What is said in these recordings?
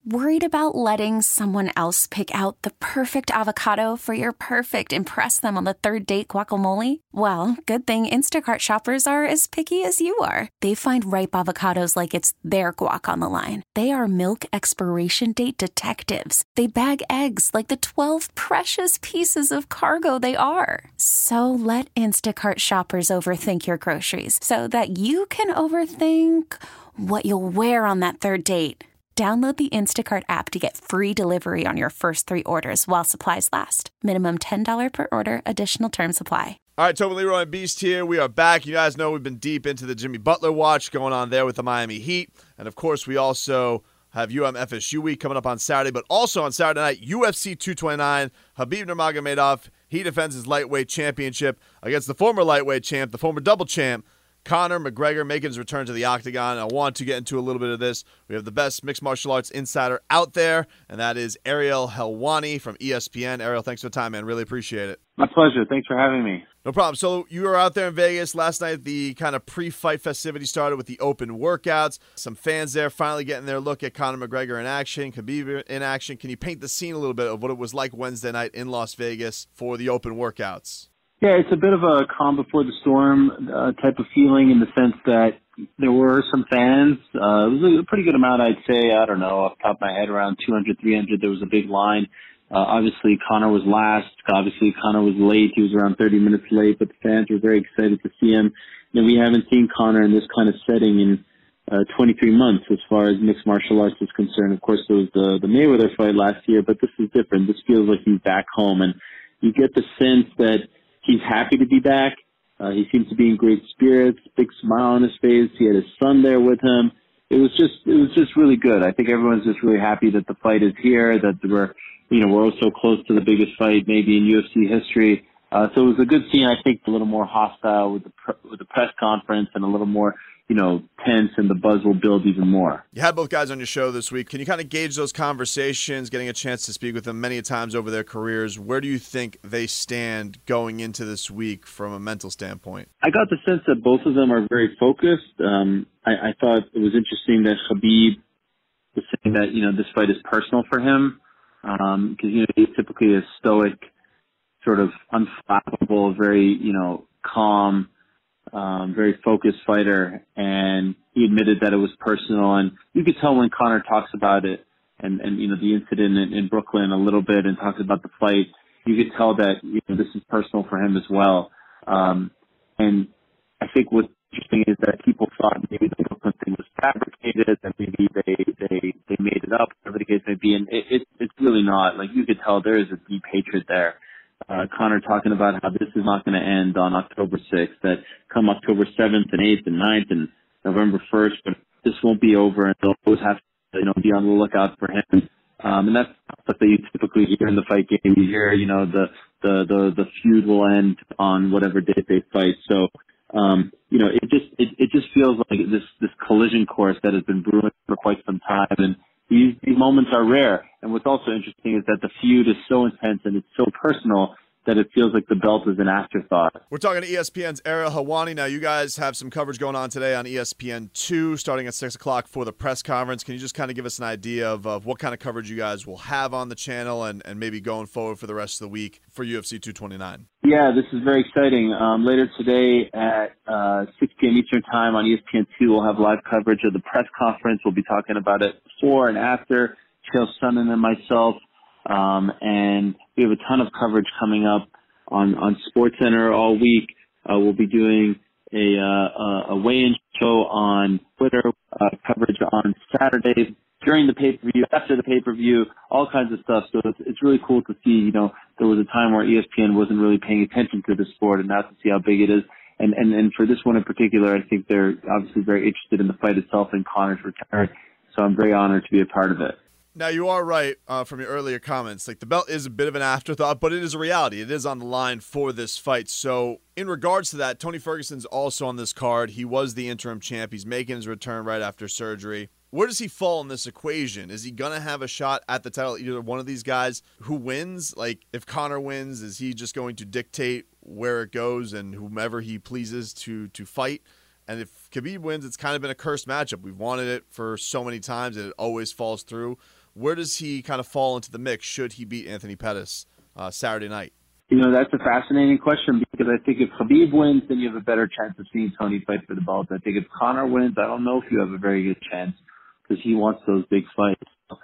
Worried about letting someone else pick out the perfect avocado for your perfect impress them on the third date guacamole? Well, good thing Instacart shoppers are as picky as you are. They find ripe avocados like it's their guac on the line. They are milk expiration date detectives. They bag eggs like the 12 precious pieces of cargo they are. So let Instacart shoppers overthink your groceries so that you can overthink what you'll wear on that third date. Download the Instacart app to get free delivery on your first 3 orders while supplies last. Minimum $10 per order. Additional terms apply. All right, Tobin Leroy and Beast here. We are back. You guys know we've been deep into the Jimmy Butler watch going on there with the Miami Heat. And, of course, we also have FSU week coming up on Saturday. But also on Saturday night, UFC 229, Khabib Nurmagomedov. He defends his lightweight championship against the former lightweight champ, the former double champ, Conor McGregor, making his return to the octagon. I want to get into a little bit of this. We have the best mixed martial arts insider out there, and that is Ariel Helwani from ESPN. Ariel, thanks for the time, man. Really appreciate it. My pleasure. Thanks for having me. No problem. So you were out there in Vegas last night. The kind of pre-fight festivity started with the open workouts. Some fans there finally getting their look at Conor McGregor in action, Khabib in action. Can you paint the scene a little bit of what it was like Wednesday night in Las Vegas for the open workouts? Yeah, it's a bit of a calm before the storm type of feeling in the sense that there were some fans. It was a pretty good amount, I'd say. I don't know, off the top of my head, around 200, 300. There was a big line. Obviously, Conor was last. Obviously, Conor was late. He was around 30 minutes late, but the fans were very excited to see him. We haven't seen Conor in this kind of setting in 23 months as far as mixed martial arts is concerned. Of course, there was the Mayweather fight last year, but this is different. This feels like he's back home, and you get the sense that he's happy to be back. He seems to be in great spirits, big smile on his face. He had his son there with him. It was just really good. I think everyone's just really happy that the fight is here, that we're so close to the biggest fight maybe in UFC history. So it was a good scene. I think a little more hostile with the press conference and a little more, tense, and the buzz will build even more. You had both guys on your show this week. Can you kind of gauge those conversations, getting a chance to speak with them many times over their careers? Where do you think they stand going into this week from a mental standpoint? I got the sense that both of them are very focused. I thought it was interesting that Khabib was saying that, this fight is personal for him because, he's typically a stoic, sort of unflappable, very, calm, very focused fighter, and he admitted that it was personal. And you could tell when Conor talks about it and the incident in Brooklyn a little bit and talks about the fight, you could tell that this is personal for him as well. And I think what's interesting is that people thought maybe the Brooklyn thing was fabricated, and maybe they made it up, whatever the case may be, and it's really not. Like, you could tell there is a deep hatred there. Conor talking about how this is not going to end on October 6th, that come October 7th and 8th and 9th and November 1st, but this won't be over, and they'll always have to, be on the lookout for him. And that's stuff that you typically hear in the fight game. You hear, the feud will end on whatever date they fight. So, it just feels like this collision course that has been brewing for quite some time, and these moments are rare. And what's also interesting is that the feud is so intense and it's so personal that it feels like the belt is an afterthought. We're talking to ESPN's Ariel Helwani. Now, you guys have some coverage going on today on ESPN2 starting at 6 o'clock for the press conference. Can you just kind of give us an idea of what kind of coverage you guys will have on the channel and maybe going forward for the rest of the week for UFC 229? Yeah, this is very exciting. Later today at 6 p.m. Eastern Time on ESPN2, we'll have live coverage of the press conference. We'll be talking about it before and after. Chael Sonnen and myself. And we have a ton of coverage coming up on SportsCenter all week. We'll be doing a weigh-in show on Twitter, coverage on Saturday, during the pay-per-view, after the pay-per-view, all kinds of stuff. So it's really cool to see, there was a time where ESPN wasn't really paying attention to the sport, and now to see how big it is. And for this one in particular, I think they're obviously very interested in the fight itself and Conor's return. So I'm very honored to be a part of it. Now, you are right from your earlier comments. Like, the belt is a bit of an afterthought, but it is a reality. It is on the line for this fight. So, in regards to that, Tony Ferguson's also on this card. He was the interim champ. He's making his return right after surgery. Where does he fall in this equation? Is he going to have a shot at the title, either one of these guys who wins? Like, if Conor wins, is he just going to dictate where it goes and whomever he pleases to fight? And if Khabib wins, it's kind of been a cursed matchup. We've wanted it for so many times, and it always falls through. Where does he kind of fall into the mix should he beat Anthony Pettis Saturday night? That's a fascinating question because I think if Khabib wins, then you have a better chance of seeing Tony fight for the belt. I think if Conor wins, I don't know if you have a very good chance because he wants those big fights.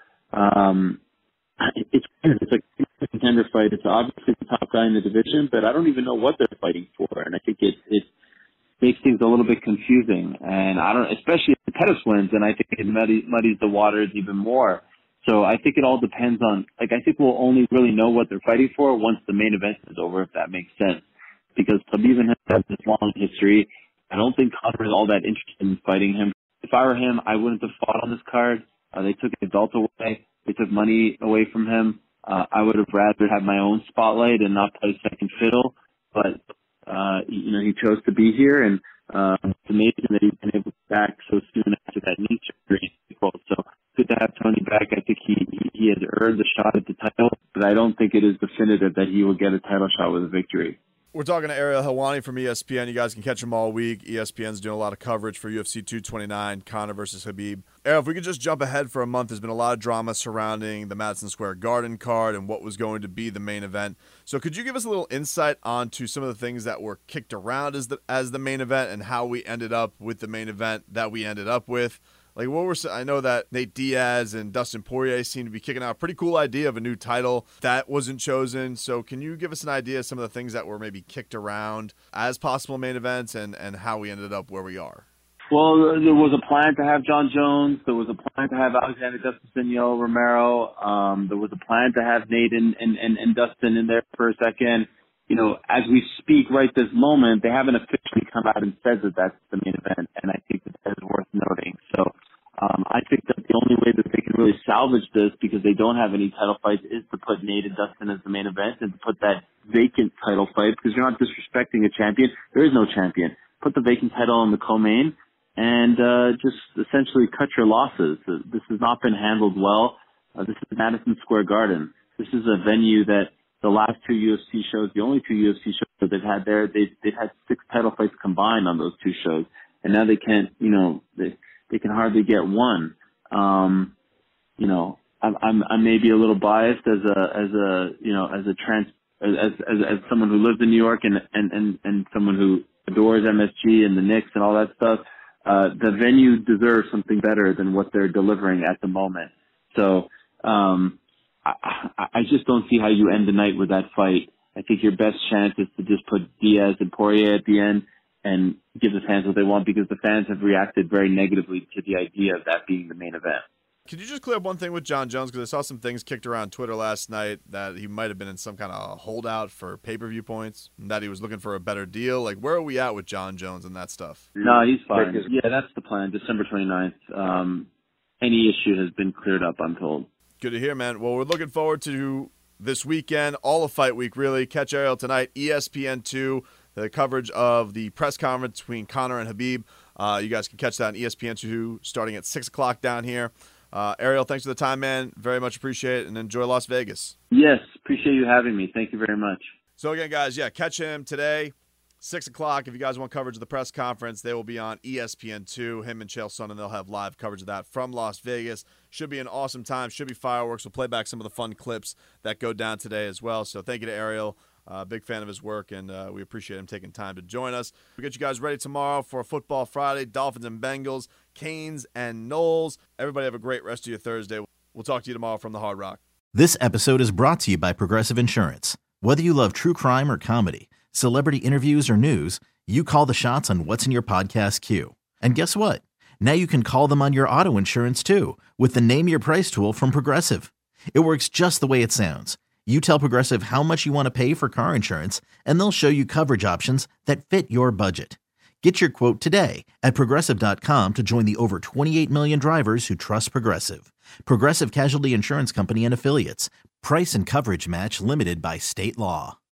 It's like a contender fight. It's obviously the top guy in the division, but I don't even know what they're fighting for, and I think it makes things a little bit confusing. And especially if Pettis wins, then I think it muddies the waters even more. So I think it all depends on, I think we'll only really know what they're fighting for once the main event is over, if that makes sense. Because Khabib has this long history. I don't think Conor is all that interested in fighting him. If I were him, I wouldn't have fought on this card. They took his belt away. They took money away from him. I would have rather have my own spotlight and not play second fiddle. But, he chose to be here, and it's amazing that he's been able to be back so soon after that knee surgery. So good to have Tony back. I think he has earned the shot at the title, but I don't think it is definitive that he will get a title shot with a victory. We're talking to Ariel Helwani from ESPN. You guys can catch him all week. ESPN's doing a lot of coverage for UFC 229, Conor versus Khabib. Ariel, if we could just jump ahead for a month, there's been a lot of drama surrounding the Madison Square Garden card and what was going to be the main event. So could you give us a little insight onto some of the things that were kicked around as the main event and how we ended up with the main event that we ended up with? I know that Nate Diaz and Dustin Poirier seem to be kicking out a pretty cool idea of a new title that wasn't chosen. So can you give us an idea of some of the things that were maybe kicked around as possible main events and how we ended up where we are? Well, there was a plan to have John Jones. There was a plan to have Alexander Dustin, Yoel Romero. There was a plan to have Nate and Dustin in there for a second. As we speak right this moment, they haven't officially come out and said that that's the main event, and I think that is worth noting. So I think that the only way that they can really salvage this, because they don't have any title fights, is to put Nate and Dustin as the main event and to put that vacant title fight, because you're not disrespecting a champion. There is no champion. Put the vacant title on the co-main and just essentially cut your losses. This has not been handled well. This is Madison Square Garden. This is a venue that the last two UFC shows, the only two UFC shows that they've had there, they've had 6 title fights combined on those 2 shows, and now they can't, they can hardly get one. I may be a little biased as someone who lives in New York and someone who adores MSG and the Knicks and all that stuff. The venue deserves something better than what they're delivering at the moment. So, I just don't see how you end the night with that fight. I think your best chance is to just put Diaz and Poirier at the end and give the fans what they want, because the fans have reacted very negatively to the idea of that being the main event. Could you just clear up one thing with John Jones? Because I saw some things kicked around Twitter last night that he might have been in some kind of holdout for pay-per-view points, and that he was looking for a better deal. Where are we at with John Jones and that stuff? No, he's fine. Yeah, that's the plan, December 29th. Any issue has been cleared up, I'm told. Good to hear, man. Well, we're looking forward to this weekend, all of Fight Week, really. Catch Ariel tonight, ESPN2, the coverage of the press conference between Conor and Khabib. You guys can catch that on ESPN2 starting at 6 o'clock down here. Ariel, thanks for the time, man. Very much appreciate it, and enjoy Las Vegas. Yes, appreciate you having me. Thank you very much. So, again, guys, catch him today, 6 o'clock. If you guys want coverage of the press conference, they will be on ESPN2. Him and Chael Sonnen, they'll have live coverage of that from Las Vegas. Should be an awesome time. Should be fireworks. We'll play back some of the fun clips that go down today as well. So thank you to Ariel. Big fan of his work, and we appreciate him taking time to join us. We'll get you guys ready tomorrow for a Football Friday, Dolphins and Bengals, Canes and Knowles. Everybody have a great rest of your Thursday. We'll talk to you tomorrow from the Hard Rock. This episode is brought to you by Progressive Insurance. Whether you love true crime or comedy, celebrity interviews or news, you call the shots on what's in your podcast queue. And guess what? Now you can call them on your auto insurance too with the Name Your Price tool from Progressive. It works just the way it sounds. You tell Progressive how much you want to pay for car insurance, and they'll show you coverage options that fit your budget. Get your quote today at Progressive.com to join the over 28 million drivers who trust Progressive. Progressive Casualty Insurance Company and Affiliates. Price and coverage match limited by state law.